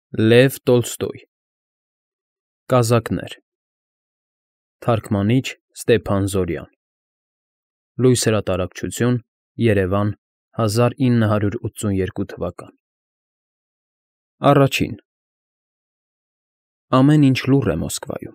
Լև Տոլստոյ Կազակներ Թարգմանիչ Ստեփան Զորյան Լույս հրատարակչություն Երևան 1982 թվական Առաջին Ամեն ինչ լուռ է Մոսկվայում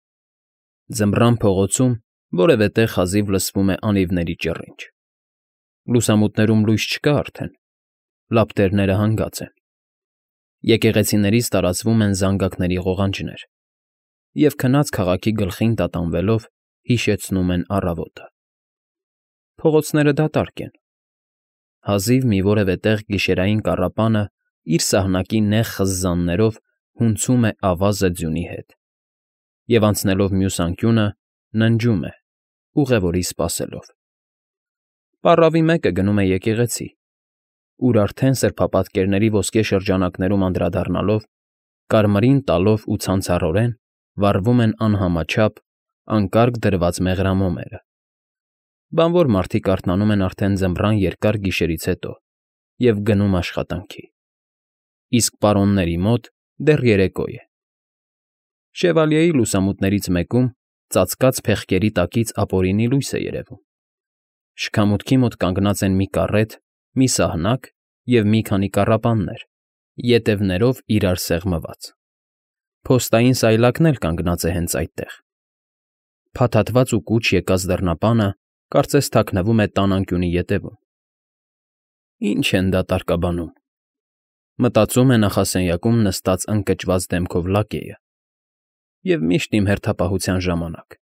Ձմռան փողոցում որևէ տեղ հազիվ լսվում է անիվների ճռինչ Լուսամուտներում լույս չկա արդեն Լապտերները հանգած են Եկեղեցիներից տարածվում են զանգակների ղողանջներ և քնած քաղաքի գլխին տատանվելով հիշեցնում են առավոտը։ Փողոցները դատարկ են։ Հազիվ մի որևէ տեղ գիշերային կառապանը իր սահնակի նեղ խզզաններով հունցում է ավազը ձյունի հետ և անցնելով մյուս անկյունը ննջում է, ուղևորի սպասելով։ Պառավի մեկը գնում է եկեղեցի, ուր արդեն սրբապատկերների ոսկե շրջանակներում անդրադառնալով, կարմրին տալով ու ցանցառորեն վառվում են անհամաչափ, անկարգ դրված մեղրամոմերը, բանվոր մարդիկ արթնանում են արդեն ձմռան երկար գիշերից հետո և գնում աշխատանքի, իսկ պարոնների մոտ դեռ երեկո է։ Շևալյեի լուսամուտներից մեկում ծածկած փեղկերի տակից ապօրինի լույս է երևում։ Շքամուտքի մոտ կանգնած են մի կառետ, մի սահնակ և մի քանի կառապաններ, ետևներով իրար սեղմված։ Փոստային սայլակն էլ կանգնած է հենց այդտեղ։ Փաթաթված ու կուչ եկած դռնապանը կարծես թաքնվում է տան անկյունի ետևում։ Ի՞նչ են դատարկաբանում, մտածում է նախասենյակում նստած ընկճված դեմքով լակեյը, և միշտ իմ հերթապահության ժամանակ։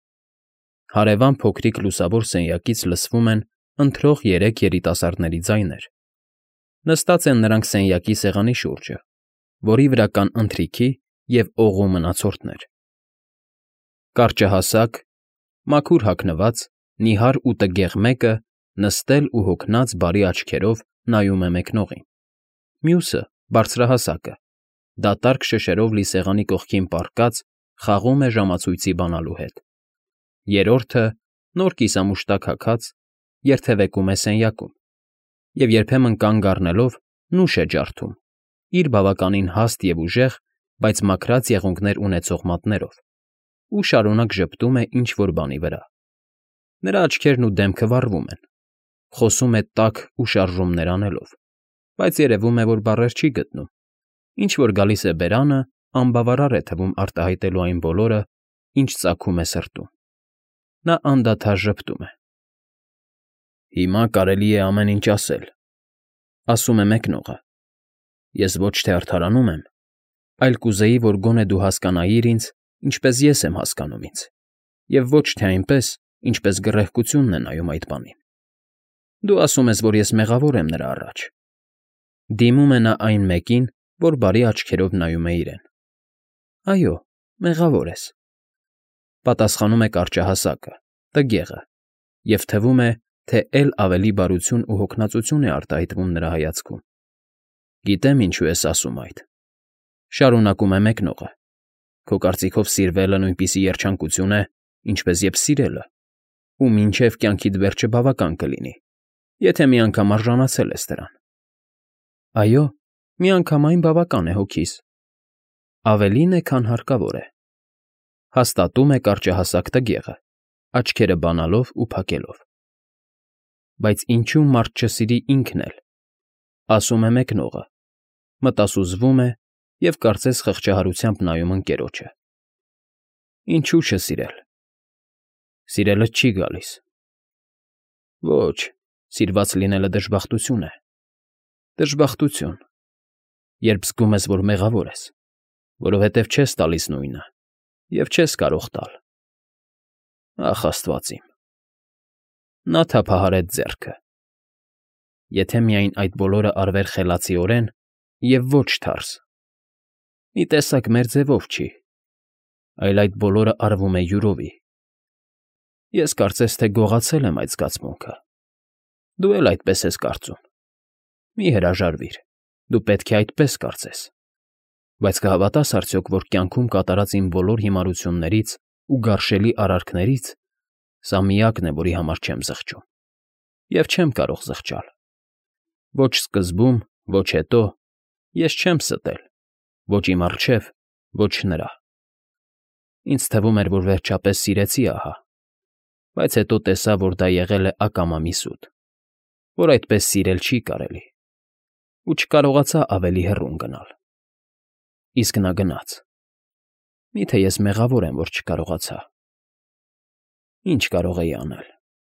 Հարևան փոքրիկ լուսավոր սենյակից լսվում են ընթրող երեք երիտասարդների ձայներ։ Նստած են նրանք սենյակի սեղանի շուրջը, որի վրա կան ընթրիքի և օղու մնացորդներ։ Կարճահասակ, մաքուր հագնված, նիհար ու տգեղ մեկը նստել ու հոգնած բարի աչքերով նայում է մեկնողին։ Մյուսը՝ բարձրահասակը, դատարկ շշերով լի սեղանի կողքին պառկած, խաղում է ժամացույցի բանալու հետ։ Երրորդը՝ նոր կիսամուշտակ հագած, երթևեկում է սենյակում և երբեմն կանգ առնելով նուշ է ջարդում իր բավականին հաստ և ուժեղ, բայց մաքրած եղունգներ ունեցող մատներով ու շարունակ ժպտում է ինչ֊որ բանի վրա։ Նրա աչքերն ու դեմքը վառվում են, խոսում է տաք ու շարժումներ անելով, բայց երևում է, որ բառեր չի գտնում, ինչ֊որ գալիս է բերանը, անբավարար է թվում արտահայտելու այն բոլորը, ինչ ծագում է սրտում։ Նա անդադար ժպտում է։ Հիմա կարելի է ամեն ինչ ասել, ասում է մեկնողը։ Ես ոչ թե արդարանում եմ, այլ կուզեի, որ գոնե դու հասկանայիր ինձ, ինչպես ես եմ հասկանում ինձ, և ոչ թե այնպես, ինչպես գռեհկությունն է նայում այդ բանին։ Դու ասում ես, որ ես մեղավոր եմ նրա առաջ։ Դիմում է նա այն մեկին, որ բարի աչքերով նայում է իրեն։ Այո, մեղավոր ես, պատասխանում է կարճահասակը, տգեղը, և թվում է, թե էլ ավելի բարություն ու հոգնածություն է արտահայտվում նրա հայացքում։ Գիտեմ ինչու ես ասում այդ, շարունակում է մեկնողը։ Քո կարծիքով սիրվելը նույնպիսի երջանկություն է, ինչպես և սիրելը, ու մինչև կյանքիդ վերջը բավական կլինի, եթե մի անգամ արժանացել ես դրան։ Այո, միանգամայն բավական է հոգիս։ Ավելին է, քան հարկավոր է, հաստատում է կարճահասակ տգեղը, աչքերը բանալով ու փակելով։ Բայց ինչու մարդ չսիրի ինքն էլ, ասում է մեկնողը, մտասուզվում է և կարծես խղճահարությամբ նայում ընկերոջը։ Ինչու չսիրել։ Սիրելը չի գալիս։ Ոչ, սիրված լինելը դժբախտություն է։ Դժբախտություն, երբ զգում ես, որ մեղավոր ես, որովհետև չես տալիս նույնը և չես կարող տալ։ Ախ, աստված իմ։ Նա թափահարեց ձեռքը։ Եթե միայն այդ բոլորը արվեր խելացիորեն և ոչ թարս։ Մի տեսակ մեր ձևով չի, այլ այդ բոլորը արվում է յուրովի։ Ես կարծես թե գողացել եմ այդ զգացմունքը։ Դու էլ այդպես ես կարծում։ Մի հրաժարվիր, դու պետք է այդպես կարծես։ Բայց կհավատաս արդյոք, որ կյանքում կատարած իմ բոլոր հիմարություններից ու գարշելի արարքներից սա միակն է, որի համար չեմ զղջում և չեմ կարող զղջալ։ Ոչ սկզբում, ոչ հետո ես չեմ ստել, Ոչ իմ առջև, ոչ նրա։ Ինձ թվում էր, որ վերջապես սիրեցի ահա, բայց հետո տեսա, որ դա եղել է ակամա մի սուտ, որ այդպես սիրել չի կարելի, ու չկարողացա ավելի հեռուն գնալ։ Իսկ նա գնաց։ Միթե ես մեղավոր եմ, որ չկարողացա։ Ինչ կարող էի անել։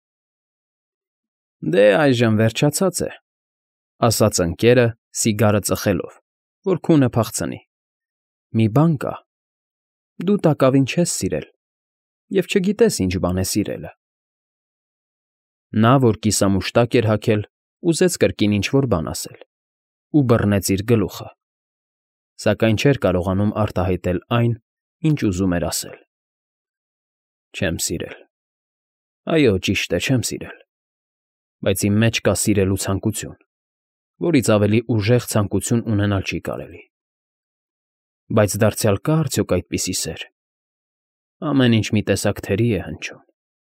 Դե այժմ վերջացած է, ասաց ընկերը, սիգարը ծխելով, որ քունը փախցնի։ Մի բան կա. դու տակավին չես սիրել և չգիտես ինչ բան է սիրելը։ Նա, որ կիսամուշտակ էր հագել, ուզեց կրկին ինչ֊որ բան ասել ու բռնեց իր գլուխը, սակայն չէր կարողանում արտահայտել այն, ինչ ուզում էր ասել։ Չեմ սիրել։ Այո, ճիշտ է, չեմ սիրել, բայց իմ մեջ կա սիրելու ցանկություն, որից ավելի ուժեղ ցանկություն ունենալ չի կարելի։ Բայց դարձյալ կա՞ արդյոք այդպիսի սեր։ Ամեն ինչ մի տեսակ թերի է հնչում։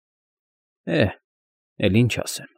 Էլ ինչ ասեմ։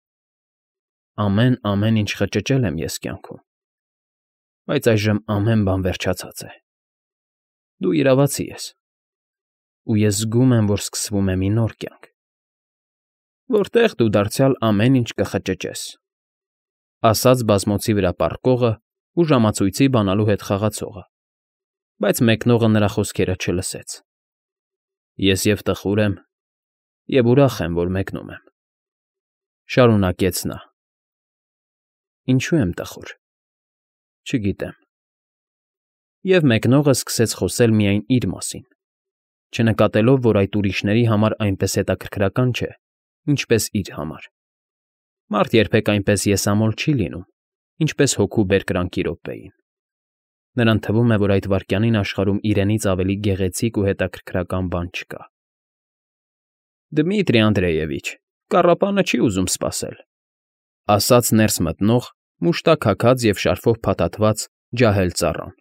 Ամեն ինչ խճճել եմ ես կյանքում, բայց այժմ ամեն բան վերջացած է։ Դու իրավացի ես, ու ես զգում եմ, որ սկսվում է մի նոր կյանք, որտեղ դու դարձյալ ամեն ինչ կխճճես, ասաց բազմոցի վրա պառկողը ու ժամացույցի բանալու հետ խաղացողը, բայց մեկնողը նրա խոսքերը չլսեց։ Ես և տխուր եմ, և ուրախ եմ, որ մեկնում եմ, շարունակեց նա։ Ինչու եմ տխուր։ Չգիտեմ։ Եվ մեկնողը սկսեց խոսել միայն իր մասին, չնկատելով, որ այդ ուրիշների համար այնպես հետաքրքրական չէ, ինչպես իր համար։ Մարդ երբեք այնպես եսամոլ չի լինում, ինչպես հոգու բերկրանքի րոպեին։ Նրան թվում է, որ այդ վայրկյանին աշխարհում իրենից ավելի գեղեցիկ ու հետաքրքրական բան չկա։ Դմիտրի Անդրեևիչ, կառապանը չի ուզում սպասել, ասաց ներս մտնող, մուշտակ հագած և շարֆով փաթաթված ջահել ծառան։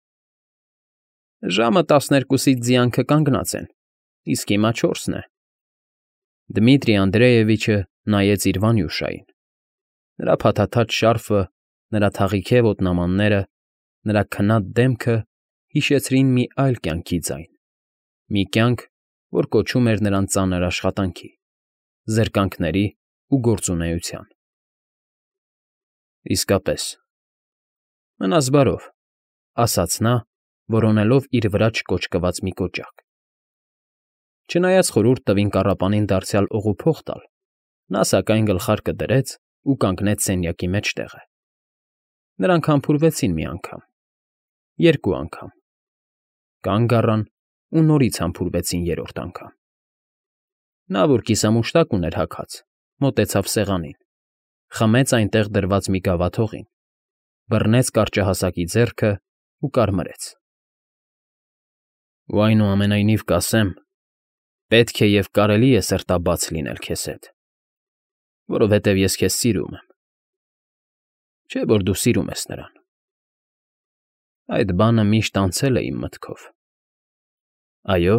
Ժամը 12-ից ձիանքը կանգնած են, իսկ հիմա 4-ն է։ Դմիտրի Անդրեևիչը նայեց իր Վանյուշային։ Նրա փաթաթած շարֆը, նրա թաղիքե ոտնամանները, նրա քնած դեմքը հիշեցրին մի այլ կյանքի ձայն, մի կյանք, որ կոչում էր նրան ծանր աշխատանքի, զրկանքների ու գործունեության։ Իսկապես։ Մնաս բարով, ասաց նա, որոնելով իր վրա չկոճկված մի կոճակ։ Չնայած խորհուրդ տվին կառապանին դարձյալ օղու փող տալ, նա սակայն գլխարկը դրեց ու կանգնեց սենյակի մեջտեղը։ Նրանք համբուրվեցին մի անգամ, երկու անգամ, կանգ առան ու նորից համբուրվեցին երրորդ անգամ։ Նա, որ կիսամուշտակ ուներ հագած, մոտեցավ սեղանին, խմեց այնտեղ դրված մի գավաթողին, բռնեց կարճահասակի ձեռքը ու կարմրեց։ Ու այնուամենայնիվ կասեմ, պետք է և կարելի է սրտաբաց լինել քեզ հետ, որովհետև ես քեզ սիրում եմ։ Չէ՞ որ դու սիրում ես նրան։ Այդ բանը միշտ անցել է իմ մտքով։ Այո՞։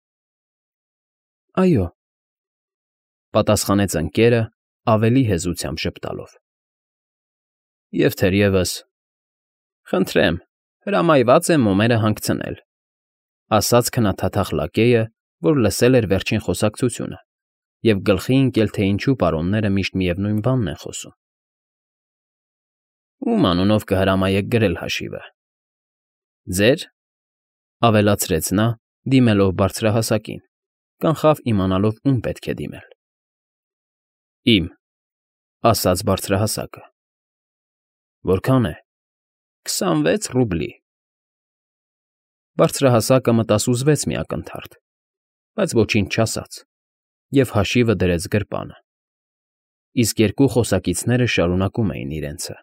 Այո, պատասխանեց ընկերը ավելի հեզությամբ ժպտալով։ Եվ թերևս, խնդրեմ, հրամայված է մոմերը հանգցնել, ասաց քնաթաթախ լակեյը, որ լսել էր վերջին խոսակցությունը և գլխի ընկել, թե ինչու պարոնները միշտ միևնույն բանն են խոսում։ Ում անունով կհրամայեք գրել հաշիվը։ Ձեր, ավելացրեց նա, դիմելով բարձրահասակին, կանխավ իմանալով ում պետք է դիմել։ Իմ, ասաց բարձրահասակը։ Որքան է։ 26 ռուբլի։ Բարձրահասակը մտասուզվեց մի ակնթարթ, բայց ոչինչ չասաց և հաշիվը դրեց գրպանը, իսկ երկու խոսակիցները շարունակում էին իրենցը։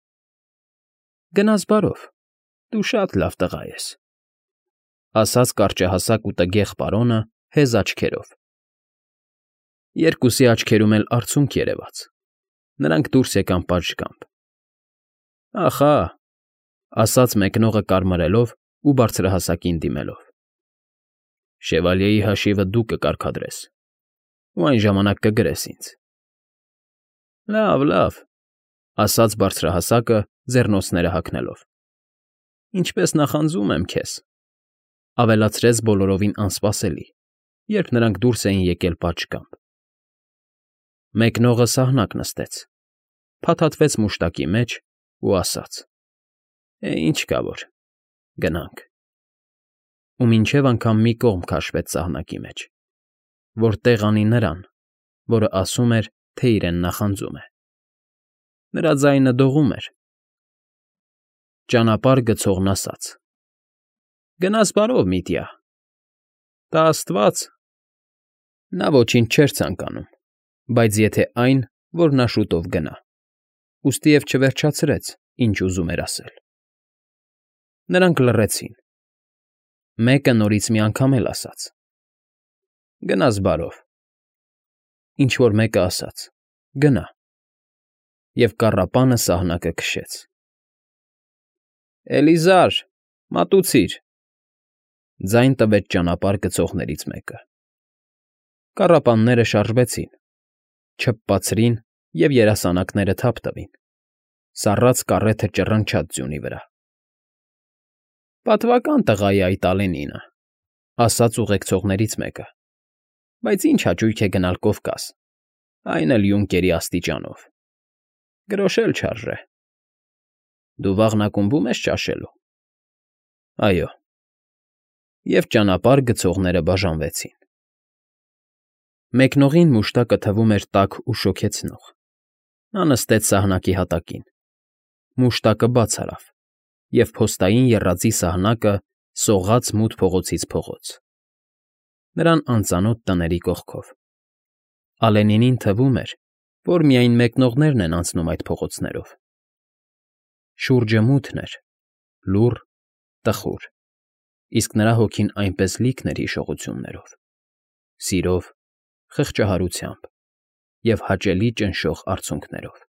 Գնաս բարով, դու շատ լավ տղա ես, ասաց կարճահասակ ու տգեղ պարոնը հեզ աչքերով։ Երկուսի աչքերում էլ արցունք երևաց, նրանք դուրս եկան պատշգամբ։ Ախա, ասաց մեկնողը կարմրելով ու բարձրահասակին դիմելով։ Շևալյեի հաշիվը դու կկարգադրես, ու այն ժամանակ կգրես ինձ։ Լավ, լավ, ասաց բարձրահասակը ձեռնոցները հագնելով։ Ինչպես նախանձում եմ քեզ, ավելացրեց բոլորովին անսպասելի, երբ նրանք դուրս էին եկել պատշգամբ։ Մեկնողը սահնակ նստեց, փաթաթվեց մուշտակի մեջ ու ասաց. ինչ կա որ, գնանք։ Ու մինչև անգամ մի կողմ քաշվեց սահնակի մեջ, որ տեղ անի նրան, որը ասում էր, թե իրեն նախանձում է։ Նրա ձայնը դողում էր։ Ճանապարհ գցողն ասաց. Գնաս բարով, Միտյա։ Տա Աստված։ Նա ոչինչ չէր ցանկանում, բայց եթե այն, որ նա շուտով գնա, ուստի և չվերջացրեց, ինչ ուզում էր ասել։ Նրանք լռեցին։ Մեկը նորից մի անգամ էլ ասաց. Գնաս բարով։ Ինչ֊որ մեկը ասաց. Գնա։ Եվ կառապանը սահնակը քշեց։ Էլիզար, մատուցիր, ձայն տվեց ճանապարհ գցողներից մեկը։ Կառապանները շարժվեցին, չփպացրին և երասանակները թափ տվին։ Սառած կառեթը ճռնչաց ձյունի վրա։ Պատվական տղա է այդ Ալենինը, ասաց ուղեկցողներից մեկը, բայց ինչ հաճույք է գնալ Կովկաս, այն էլ յունկերի աստիճանով։ Գրոշ էլ չարժե։ Դու վաղն ակումբում ես ճաշելու։ Այո։ Եվ ճանապարհ գցողները բաժանվեցին։ Մեկնողին մուշտակը թվում էր տաք ու շոգեցնող։ Նա նստեց սահնակի հատակին։ Մուշտակը բաց արավ, և փոստային եռածի սահնակը սողաց մութ փողոցից փողոց։ Նրան անծանոթ տների կողքով։ Ալենինին թվում էր, որ միայն մեկնողներն են անցնում այդ փողոցներով։ Շուրջը մութն էր, լուռ, տխուր, իսկ նրա հոգին այնպես լիքն էր հիշողություններով, սիրով, խղճահարությամբ և հաճելի ճնշող արցունքներով։